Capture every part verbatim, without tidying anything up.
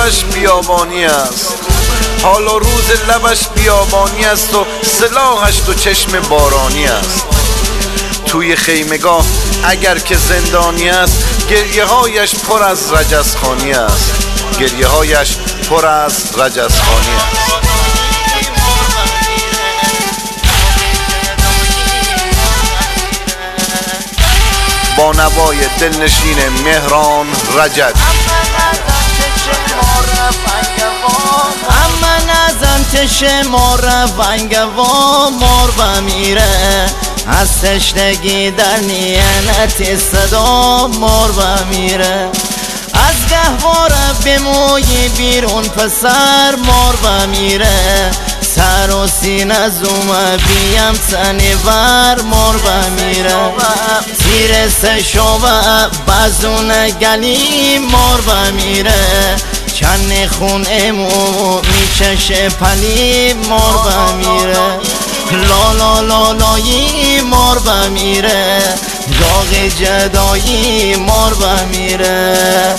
لبش بیابانی است، حال و روز لبش بیابانی است و سلاحش دو چشم بارانی است. توی خیمگاه اگر که زندانی است، گریه هایش پر از رجزخوانی است، گریه هایش پر از رجزخوانی است. با نوای دلنشین مهران رجب. اما نزن تشما رفنگوا مار بمیره، از تشنگی در نیانت صدا مار بمیره. از گهواره به موی بیرون پسر مار بمیره، سر و سینه زومه بیم سنیور مار بمیره. زیر سشوه بزون گلی مار بمیره، چند خون امو میچشه پلی مار بمیره. لا لا لا لایی مار بمیره، داغ جدایی مار بمیره.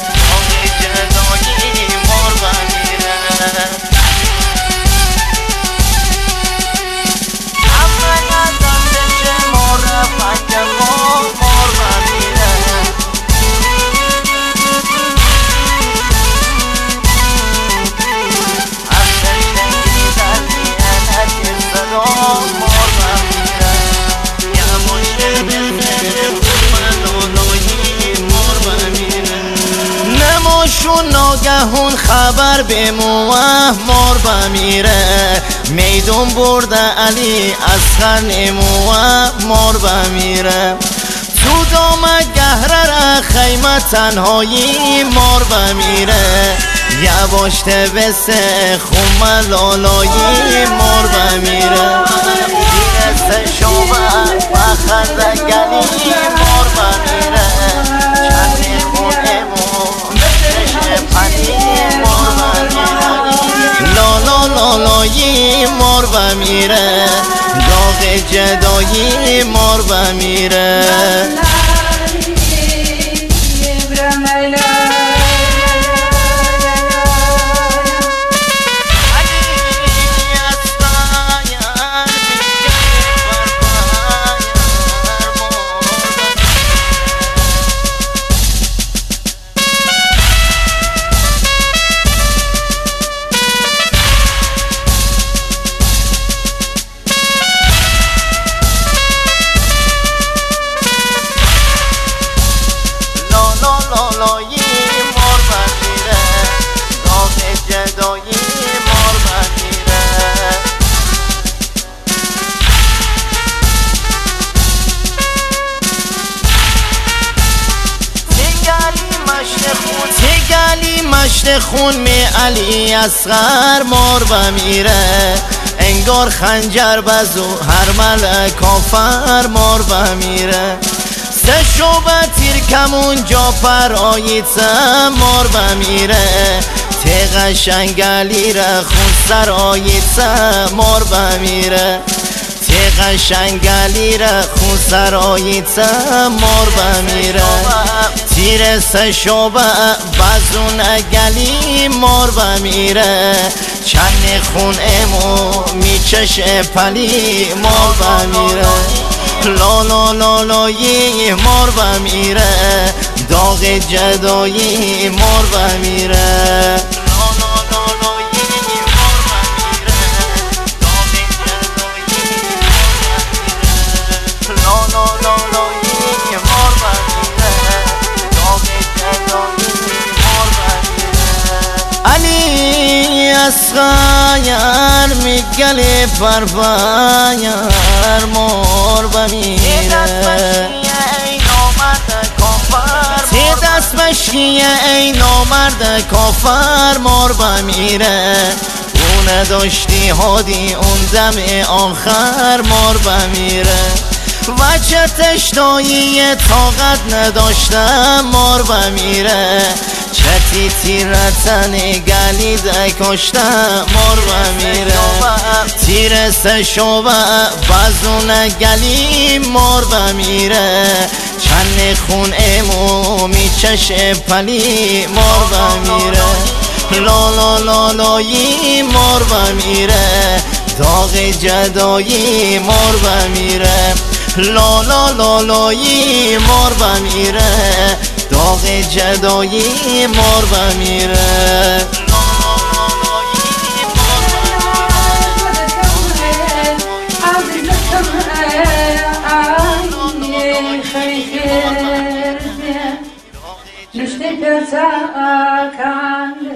شون ناگهون خبر به موه مار بمیره، میدون برده علی اصغر نموه مار بمیره. تو دام گهره خیمه تنهایی مار بمیره، یواشته بسه خوم لالایی مار بمیره. دیرسه شوه بخرده گلی مار بمیره، چندی خونه لا لا لا لایی مار بمیره، داغ جدایی مار بمیره. تگلی مشت خون می علی اصغر مار بمیره، انگار خنجر بزو هر مل کافر مار بمیره. سه شوبه تیر کمون جا پراییت مار بمیره، تیغ شنگلی را خون سراییت مار بمیره. تیغ شنگلی را خون سراییت مار بمیره. تیر سه شوبه بزون گلی مار بمیره، چند خون امو میچشه پلی مار بمیره. لا لا لا لایی مار بمیره، داغ جدایی مار بمیره. علی اصغر میگلی فرفایر مار بمیره، تی دست مشکیه ای نامرد کافر مار بمیره. اون نداشتی هادی اون دم آخر مار بمیره، وچه تشتایی طاقت نداشتم مار بمیره. چتی تیرتن گلی ده کشتم مار بمیره، تیر سه شوبه بزون گلی مار بمیره. چند خون امو میچشه پلی مار بمیره. لا لا لا لایی مار بمیره داغ جدایی مار بمیره لا لا لا لایی مار بمیره داغ جدایی مار بمیره Düştü göze akan